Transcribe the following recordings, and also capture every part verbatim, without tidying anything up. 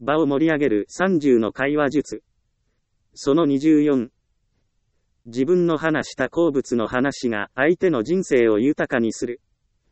場を盛り上げるさんじゅうの会話術。そのにじゅうよん。自分の話した好物の話が相手の人生を豊かにする。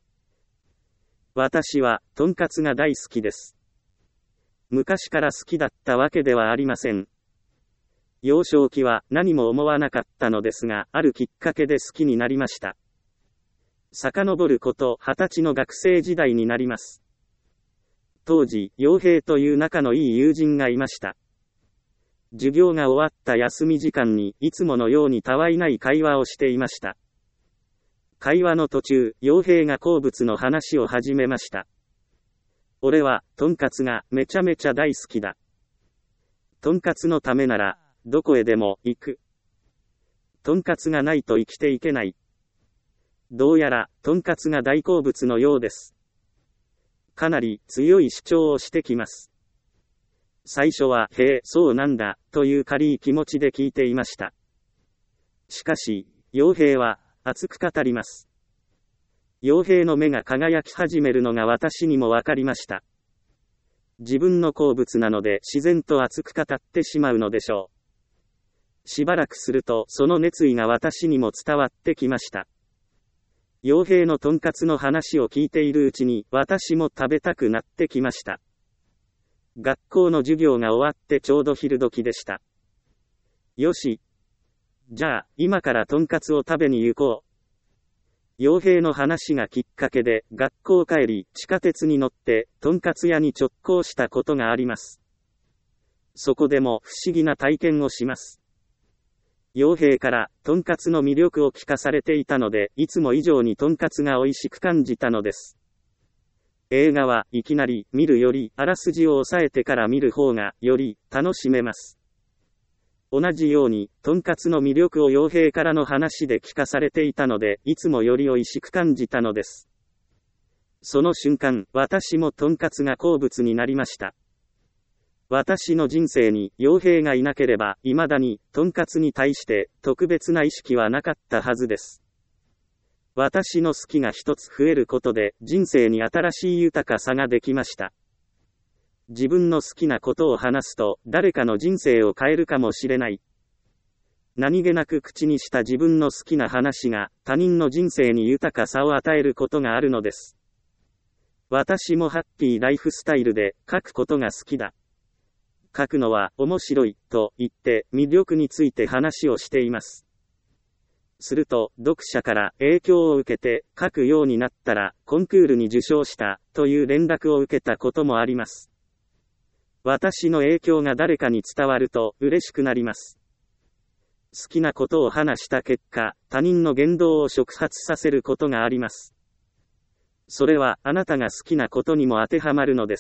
私は、とんかつが大好きです。昔から好きだったわけではありません。幼少期は何も思わなかったのですが、あるきっかけで好きになりました。遡ること二十歳の学生時代になります。当時、陽平という仲のいい友人がいました。授業が終わった休み時間にいつものようにたわいない会話をしていました。会話の途中、陽平が好物の話を始めました。俺は、とんかつがめちゃめちゃ大好きだ。とんかつのためなら、どこへでも行く。とんかつがないと生きていけない。どうやら、とんかつが大好物のようです。かなり強い主張をしてきます。最初は、へえ、そうなんだ、という軽い気持ちで聞いていました。しかし、陽平は、熱く語ります。陽平の目が輝き始めるのが私にもわかりました。自分の好物なので自然と熱く語ってしまうのでしょう。しばらくすると、その熱意が私にも伝わってきました。陽平のとんかつの話を聞いているうちに、私も食べたくなってきました。学校の授業が終わってちょうど昼時でした。よし。じゃあ、今からとんかつを食べに行こう。陽平の話がきっかけで、学校帰り、地下鉄に乗って、とんかつ屋に直行したことがあります。そこでも不思議な体験をします。陽平から、とんかつの魅力を聞かされていたので、いつも以上にとんかつが美味しく感じたのです。映画はいきなり見るよりあらすじを抑えてから見る方がより楽しめます。同じように、とんかつの魅力を陽平からの話で聞かされていたので、いつもより美味しく感じたのです。その瞬間、私もとんかつが好物になりました。私の人生に陽平がいなければ、未だにとんかつに対して特別な意識はなかったはずです。私の好きが一つ増えることで人生に新しい豊かさができました。自分の好きなことを話すと誰かの人生を変えるかもしれない。何気なく口にした自分の好きな話が他人の人生に豊かさを与えることがあるのです。私もハッピーライフスタイルで書くことが好きだ。書くのは面白いと言って魅力について話をしています。すると、読者から影響を受けて書くようになったら、コンクールに受賞したという連絡を受けたこともあります。私の影響が誰かに伝わると嬉しくなります。好きなことを話した結果、他人の言動を触発させることがあります。それはあなたが好きなことにも当てはまるのです。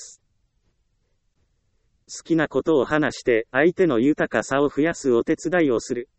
好きなことを話して相手の豊かさを増やすお手伝いをする。